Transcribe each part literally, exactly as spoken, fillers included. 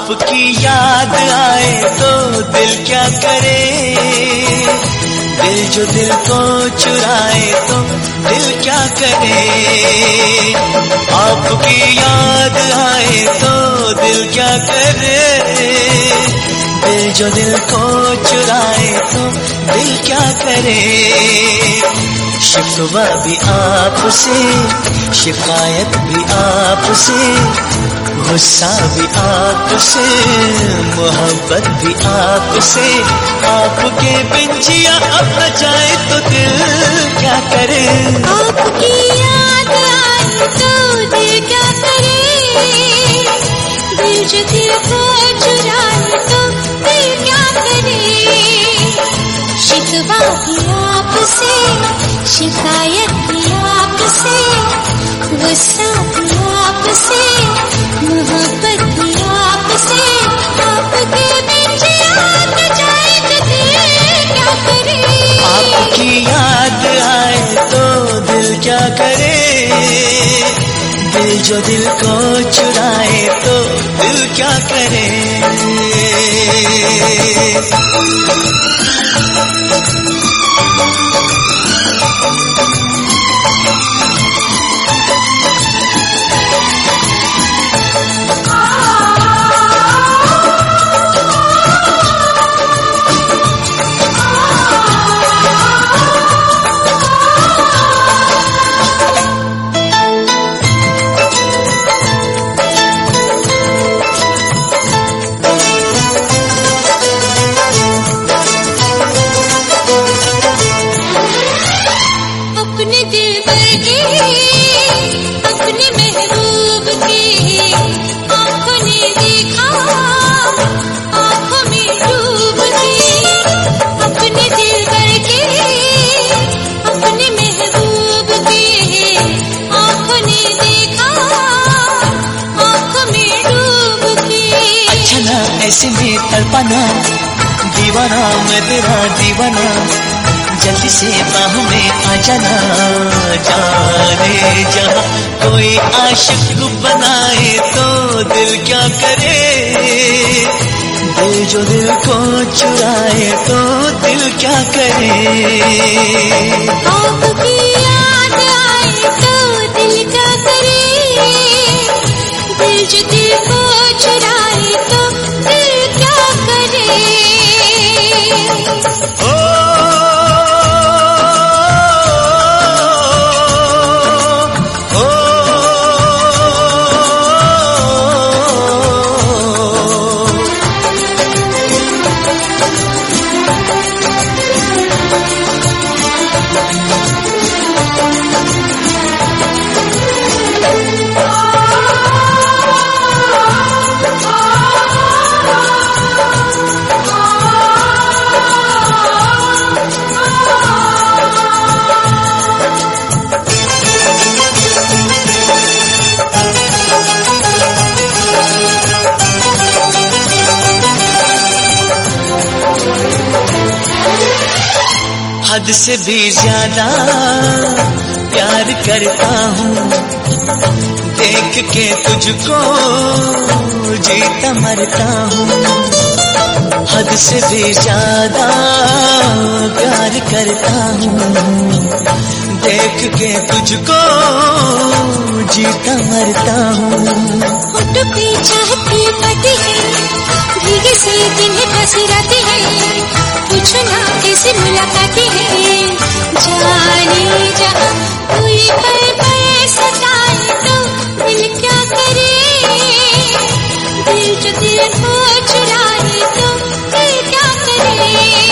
आपकी याद आए तो दिल क्या करे, दिल जो दिल को चुराए तो दिल क्या करे। आपकी याद आए तो दिल क्या करे, दिल जो दिल को चुराए तो दिल क्या करे। शिकवा भी आपसे, शिकायत भी आपसे, गुस्सा भी आपसे, मोहब्बत भी आपसे। आपके बिन जिया अब न जाए तो दिल क्या करे। आपकी याद आए तो दिल क्या करे, दिल जो दिल को चुराए तो दिल क्या करे। शिकवा भी आपसे, शिकायत भी आपसे, गुस्सा भी आपसे, मोहब्बत भी आपसे। आपके बिन जिया न जाए तो दिल क्या करे। आपकी याद आए तो दिल क्या करे, दिल जो दिल को चुराए तो दिल क्या करे। ऐसे में तड़पाना, दीवाना मैं तेरा दीवाना, जल्दी से बाहों में आ जाना। जाने जहाँ कोई आशिक बनाए तो दिल क्या करे, दिल जो दिल को चुराए तो दिल क्या करे। आपकी याद आए तो दिल क्या करे, दिल जो दिल को चुराए तो दिल क्या करे। ओ हद से भी ज्यादा प्यार करता हूँ, देख के तुझको जीता मरता हूँ। हद से भी ज्यादा प्यार करता हूँ, देख के तुझको जीता मरता हूँ। होठों पे चाहती बातें हैं, भीगे से दिन हंसी रातें हैं, पूछो ना कैसी मुलाकातें हैं। जाने जहाँ कोई पल पल सताए तो दिल क्या करे, दिल जो दिल को चुराए तो दिल क्या करे।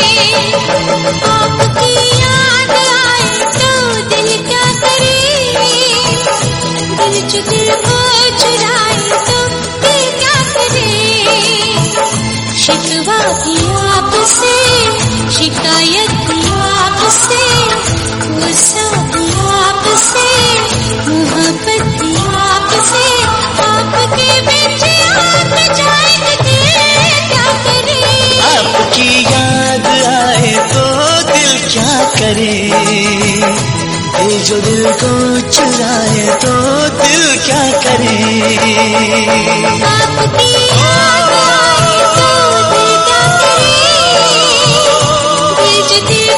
आपकी याद आए तो दिल क्या करे, दिल जो दिल को चुराए तो दिल क्या करे। शिकवा भी आपसे, शिकायत भी आपसे, गुस्सा भी आपसे, मोहब्बत भी आपसे। आपके बिन याद न जाए तो दिल क्या करे। आपकी याद आए तो दिल क्या करे, जो दिल को चुराए तो दिल क्या करे। आपकी याद आए तो दिल क्या करे, दिल जो दिल